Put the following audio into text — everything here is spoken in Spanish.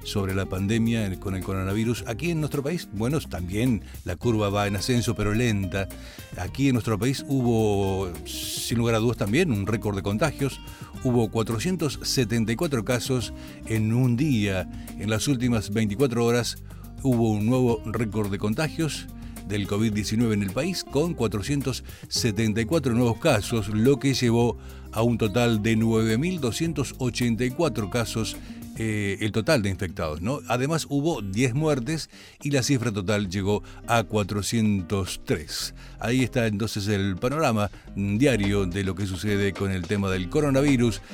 sobre la pandemia con el coronavirus. Aquí en nuestro país, bueno, también la curva va en ascenso, pero lenta. Aquí en nuestro país hubo, sin lugar a dudas también, un récord de contagios. Hubo 474 casos en un día. En las últimas 24 horas hubo un nuevo récord de contagios del COVID-19 en el país, con 474 nuevos casos, lo que llevó a un total de 9.284 casos, el total de infectados, ¿no? Además hubo 10 muertes y la cifra total llegó a 403. Ahí está entonces el panorama diario de lo que sucede con el tema del coronavirus.